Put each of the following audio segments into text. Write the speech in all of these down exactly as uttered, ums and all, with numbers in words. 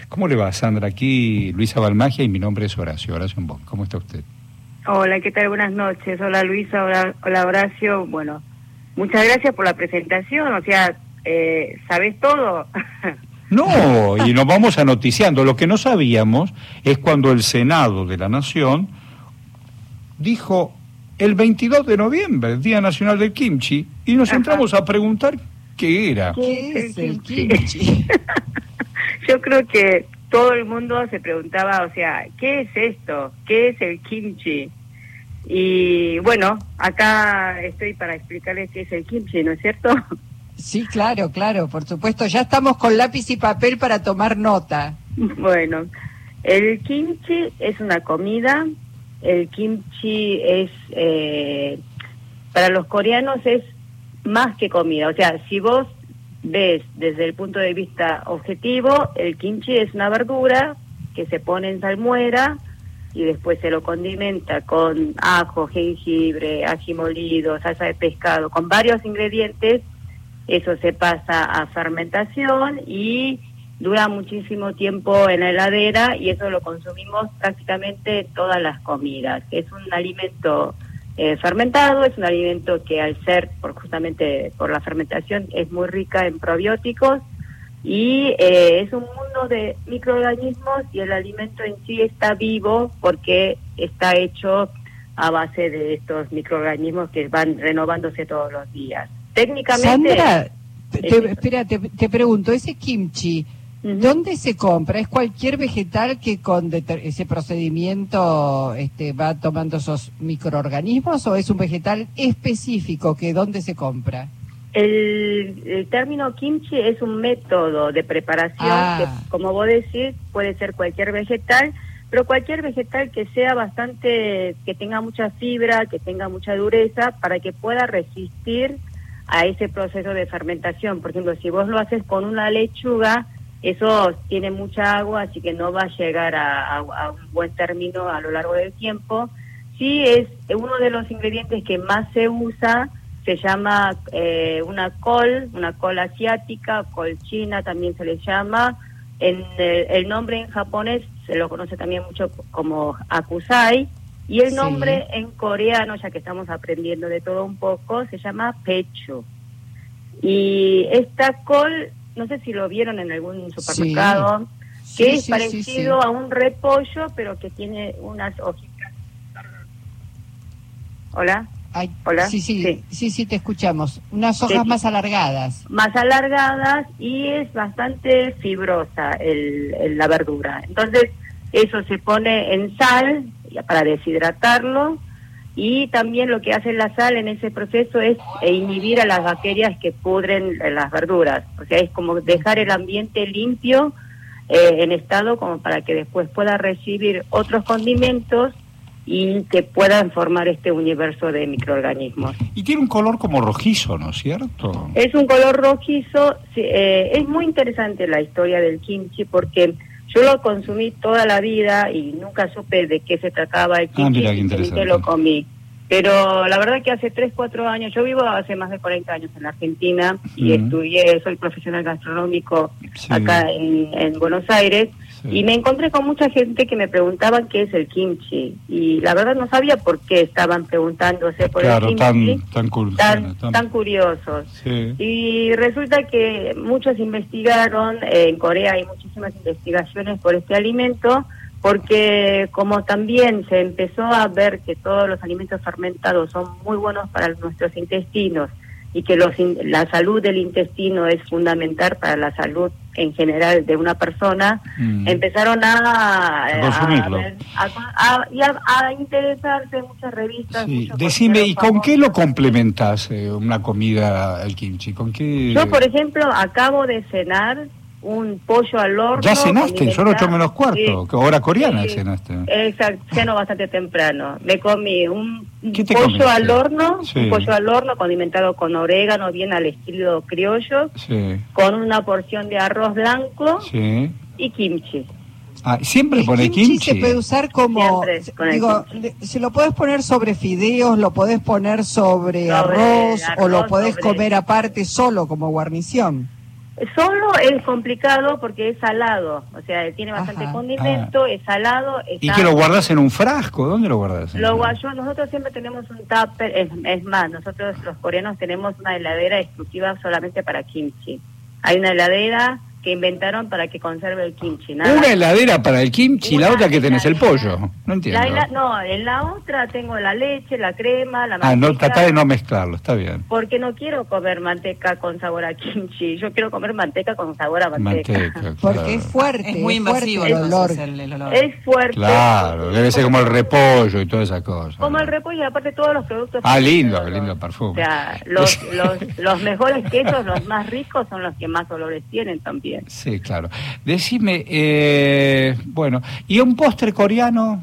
¿Cómo le va, Sandra? Aquí Luisa Balmagia y mi nombre es Horacio, Horacio Bon. ¿Cómo está usted? Hola, ¿qué tal? Buenas noches. Hola, Luisa. Hola, hola Horacio. Bueno, muchas gracias por la presentación. O sea, eh, ¿sabés todo? No, y nos vamos anoticiando. Lo que no sabíamos es cuando el Senado de la Nación dijo el veintidós de noviembre, Día Nacional del Kimchi, y nos Ajá. entramos a preguntar qué era. ¿Qué es el kimchi? Yo creo que todo el mundo se preguntaba, o sea, ¿qué es esto? ¿Qué es el kimchi? Y bueno, acá estoy para explicarles qué es el kimchi, ¿no es cierto? Sí, claro, claro, por supuesto. Ya estamos con lápiz y papel para tomar nota. Bueno, el kimchi es una comida. El kimchi es, eh, para los coreanos es más que comida. O sea, si vos ves desde el punto de vista objetivo, el kimchi es una verdura que se pone en salmuera y después se lo condimenta con ajo, jengibre, ají molido, salsa de pescado, con varios ingredientes. Eso se pasa a fermentación y dura muchísimo tiempo en la heladera, y eso lo consumimos prácticamente en todas las comidas. Es un alimento eh, fermentado, es un alimento que al ser, por justamente por la fermentación, es muy rica en probióticos, y eh, es un mundo de microorganismos, y el alimento en sí está vivo porque está hecho a base de estos microorganismos que van renovándose todos los días. Técnicamente... Sandra, te, espera, te, te pregunto, ese kimchi, uh-huh. ¿dónde se compra? ¿Es cualquier vegetal que con ese procedimiento este, va tomando esos microorganismos, o es un vegetal específico que dónde se compra? El, el término kimchi es un método de preparación ah. que, como vos decís, puede ser cualquier vegetal, pero cualquier vegetal que sea bastante, que tenga mucha fibra, que tenga mucha dureza, para que pueda resistir a ese proceso de fermentación. Por ejemplo, si vos lo haces con una lechuga, eso tiene mucha agua, así que no va a llegar a, a, a un buen término a lo largo del tiempo. Sí, es uno de los ingredientes que más se usa, se llama eh, una col, una col asiática, col china también se le llama. En el, el nombre en japonés se lo conoce también mucho como akusai, y el nombre sí. en coreano, ya que estamos aprendiendo de todo un poco, se llama pechu. Y esta col, no sé si lo vieron en algún supermercado, sí. que sí, es sí, parecido sí, sí. a un repollo, pero que tiene unas hojitas. Hola. Ay, Hola. Sí, sí, sí, sí, sí, te escuchamos. Unas hojas sí. más alargadas. Más alargadas, y es bastante fibrosa el, el, la verdura. Entonces, eso se pone en sal para deshidratarlo, y también lo que hace la sal en ese proceso es inhibir a las bacterias que pudren las verduras. O sea, es como dejar el ambiente limpio eh, en estado como para que después pueda recibir otros condimentos y que puedan formar este universo de microorganismos. Y tiene un color como rojizo, ¿no es cierto? Es un color rojizo. Sí, eh, es muy interesante la historia del kimchi, porque yo lo consumí toda la vida y nunca supe de qué se trataba el kimchi, ah, mira, qué interesante. Y lo comí. Pero la verdad que hace tres, cuatro años, yo vivo hace más de cuarenta años en Argentina, y uh-huh. estudié, soy profesional gastronómico sí. acá en, en Buenos Aires, sí. y me encontré con mucha gente que me preguntaban qué es el kimchi, y la verdad no sabía por qué estaban preguntándose por claro, el kimchi, tan, tan, tan, tan, tan curiosos. Sí. Y resulta que muchos investigaron, eh, en Corea hay muchísimas investigaciones por este alimento, porque como también se empezó a ver que todos los alimentos fermentados son muy buenos para nuestros intestinos, y que los in, la salud del intestino es fundamental para la salud en general de una persona, mm. empezaron a a consumirlo, a, a, a, a, a interesarse en muchas revistas. Sí. Decime, ¿y con qué lo complementás eh, una comida el kimchi? ¿Con qué? Yo, por ejemplo, acabo de cenar un pollo al horno. ¿Ya cenaste? Son ocho menos cuarto, sí, hora coreana sí, cenaste. Exacto, ceno bastante temprano. Me comí un, un pollo comiste? al horno, sí. un pollo al horno condimentado con orégano, bien al estilo criollo, sí. con una porción de arroz blanco sí. y kimchi. Ah, siempre pone kimchi. kimchi. Se puede usar como, digo, se lo podés poner sobre fideos, lo podés poner sobre, sobre arroz, arroz, o lo podés sobre... comer aparte solo como guarnición. Solo es complicado porque es salado, o sea, tiene bastante Ajá. condimento, ah. es salado. ¿Y que lo guardas en un frasco? ¿Dónde lo guardas? Lo guardo, nosotros siempre tenemos un tupper, es, es más, nosotros los coreanos tenemos una heladera exclusiva solamente para kimchi. Hay una heladera que inventaron para que conserve el kimchi. Nada. Una heladera para el kimchi y la otra que tenés heladera. el pollo. No entiendo. La hela, no, en la otra tengo la leche, la crema, la manteca. Ah, no, tratá de no mezclarlo, está bien. Porque no quiero comer manteca con sabor a kimchi, yo quiero comer manteca con sabor a manteca. Manteca, claro. Porque es fuerte, Es muy invasivo fuerte el olor. el, el olor. Es fuerte. Claro, debe ser como el repollo y todas esas cosas. Como el repollo y aparte todos los productos. Ah, lindo, todos. lindo perfume. O sea, los, los, los mejores quesos, los más ricos, son los que más olores tienen también. Sí, claro. Decime, eh, bueno, ¿y un postre coreano?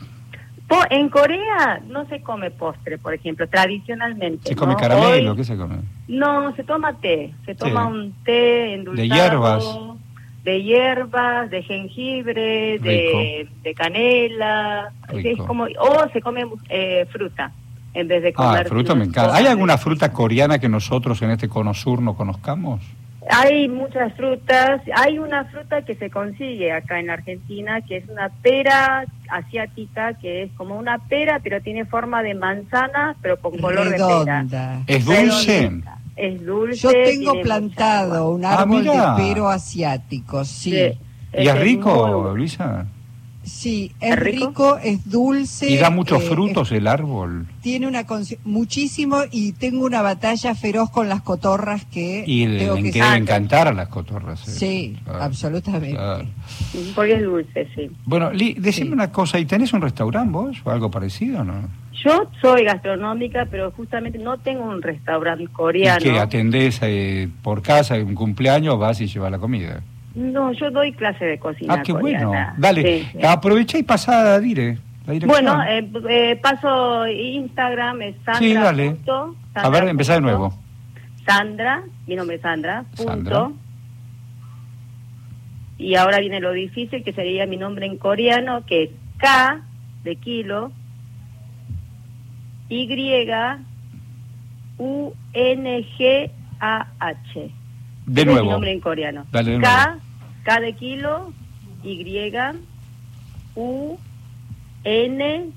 Po en Corea no se come postre, por ejemplo, tradicionalmente. ¿Se come ¿no? caramelo? Hoy, ¿Qué se come? no, se toma té. Se toma Sí. un té endulzado. ¿De hierbas? De hierbas, de jengibre, de, de canela. Rico. Es como, o se come eh, fruta en vez de comer. Ah, fruta me encanta. ¿Hay alguna fruta coreana que nosotros en este cono sur no conozcamos? Hay muchas frutas. Hay una fruta que se consigue acá en Argentina, que es una pera asiática, que es como una pera, pero tiene forma de manzana, pero con color Redonda. de pera. ¿Es dulce? Redondita. Es dulce. Yo tengo tiene mucha plantado agua. un Ah, árbol mirá. de pero asiático, sí. Sí. ¿Y es Ese rico, muy- Luisa? Sí, es ¿Es rico? rico, es dulce. ¿Y da muchos eh, frutos el árbol? Tiene una consi- muchísimo y tengo una batalla feroz con las cotorras que Y le, tengo le que que deben encantar a las cotorras. eh. Sí, Claro, absolutamente. claro. Porque es dulce, sí. Bueno, Li, decime Sí. una cosa, ¿y tenés un restaurante vos o algo parecido, no? Yo soy gastronómica, pero justamente no tengo un restaurante coreano. ¿Y que atendés eh, por casa, un cumpleaños, vas y llevas la comida? No, yo doy clase de cocina Ah, qué coreana. bueno. Dale, Sí, sí. aprovecha y pasá a dire la dirección. Bueno, eh, eh, paso Instagram, es Sandra. Sí, dale. punto, A Sandra ver, empezá de punto, nuevo. Sandra, mi nombre es Sandra, punto. Sandra. Y ahora viene lo difícil, que sería mi nombre en coreano, que es K de kilo, Y, U, N, G, A, H. De Ese es mi nuevo. nombre en coreano. Dale de K, nuevo. K de kilo, Y, U, N,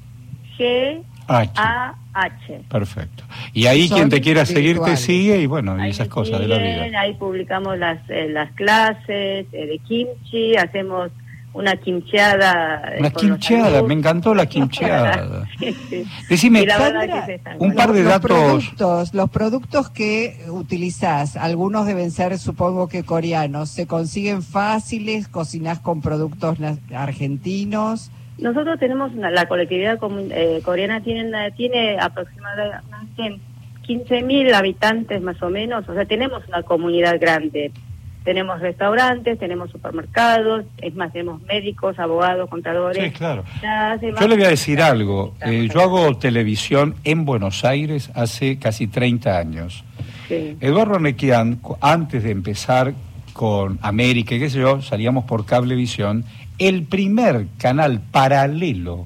G, H. A, H. Perfecto. Y ahí Son quien te quiera seguir te virtuales. sigue y bueno, y Ahí esas me cosas de la siguen, vida. ahí publicamos las eh, las clases eh, de kimchi, hacemos una kimcheada. eh, Una con los quimcheada, alumnos. me encantó la quimcheada. Sí, sí. Decime, Y la verdad Sandra, que es esa, un ¿no? par de los datos. productos, los productos que utilizás, algunos deben ser, supongo que coreanos, ¿se consiguen fáciles? ¿Cocinás con productos na- argentinos? Nosotros tenemos una, la colectividad comun- eh, coreana tiene, una- tiene aproximadamente quince mil habitantes más o menos, o sea, tenemos una comunidad grande. Tenemos restaurantes, tenemos supermercados, es más, tenemos médicos, abogados, contadores. Sí, claro. Ya hace más- Yo le voy a decir algo. Eh, yo hago televisión en Buenos Aires hace casi treinta años. Sí. Eduardo Nequian, cu- antes de empezar con América y qué sé yo, salíamos por Cablevisión. El primer canal paralelo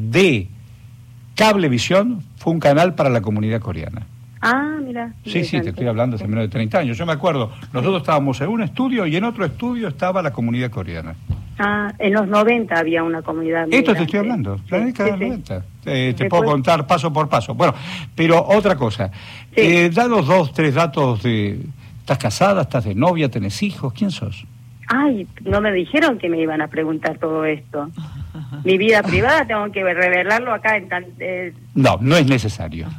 de Cablevisión fue un canal para la comunidad coreana. Ah, mira. Sí, sí, te estoy hablando hace menos de treinta años. Yo me acuerdo, nosotros estábamos en un estudio y en otro estudio estaba la comunidad coreana. Ah, en los noventa había una comunidad muy Esto te grande. estoy hablando, la Sí, década sí, del sí. noventa. Eh, te Después- puedo contar paso por paso. Bueno, pero otra cosa. Sí. Eh, dados dos, tres datos de... ¿Estás casada? ¿Estás de novia? ¿Tenés hijos? ¿Quién sos? Ay, no me dijeron que me iban a preguntar todo esto. Mi vida privada tengo que revelarlo acá en tan... eh, No, no es necesario.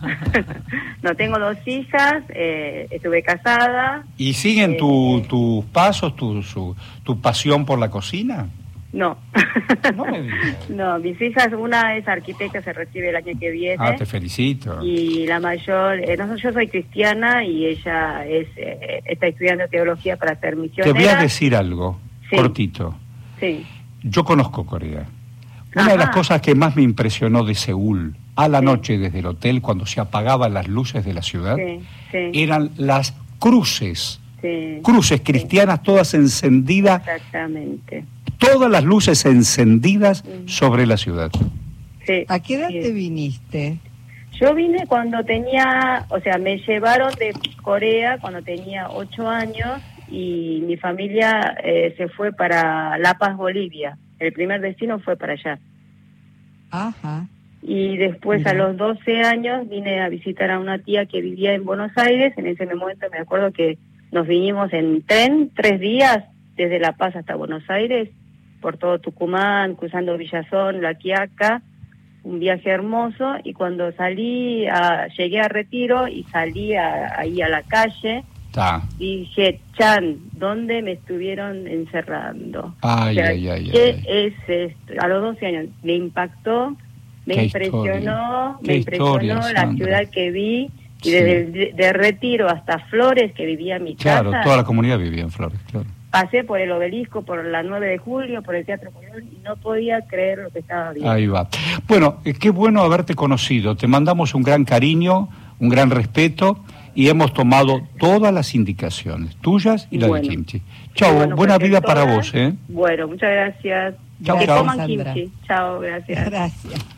no, tengo dos hijas, eh, estuve casada. ¿Y siguen Eh, tu- tus pasos, tu, su- tu pasión por la cocina? No. No me digas. No, mis hijas, una es arquitecta, se recibe el año que viene. Ah, te felicito. Y la mayor, eh, no, yo soy cristiana y ella es eh, está estudiando teología para ser Te misionera. voy a decir algo, Sí. cortito. Sí. Yo conozco Corea. Una de las Ajá. cosas que más me impresionó de Seúl, a la noche desde el hotel, cuando se apagaban las luces de la ciudad, Sí, sí, eran las cruces, sí. cruces cristianas todas encendidas, Exactamente. todas las luces encendidas Mm. sobre la ciudad. Sí. ¿A qué edad Sí. te viniste? Yo vine cuando tenía, o sea, me llevaron de Corea cuando tenía ocho años y mi familia eh, se fue para La Paz, Bolivia. El primer destino fue para allá. Ajá. Y después, Mira. a los doce años, vine a visitar a una tía que vivía en Buenos Aires. En ese momento me acuerdo que nos vinimos en tren, tres días, desde La Paz hasta Buenos Aires, por todo Tucumán, cruzando Villazón, La Quiaca, un viaje hermoso. Y cuando salí, a, llegué a Retiro y salí a, ahí a la calle, Ta. dije, Chan, ¿dónde me estuvieron encerrando? Ay, O sea, ay, ay, ¿qué ay, ay. es esto? A los doce años me impactó, me Qué impresionó, historia. me Qué impresionó historia, la Sandra. ciudad que vi, y Sí. desde el de, de Retiro hasta Flores, que vivía en mi Claro, casa, toda la comunidad vivía en Flores, claro. pasé por el Obelisco, por la nueve de julio, por el Teatro Colón, y no podía creer lo que estaba viendo. Ahí va. Bueno, eh, qué bueno haberte conocido. Te mandamos un gran cariño, un gran respeto, y hemos tomado todas las indicaciones, tuyas y las Bueno. de Kimchi. Chao, Bueno, buena pues, vida para todas- vos, ¿eh? Bueno, muchas gracias. Chao, que chao. coman Sandra. kimchi. Chao, gracias. Gracias.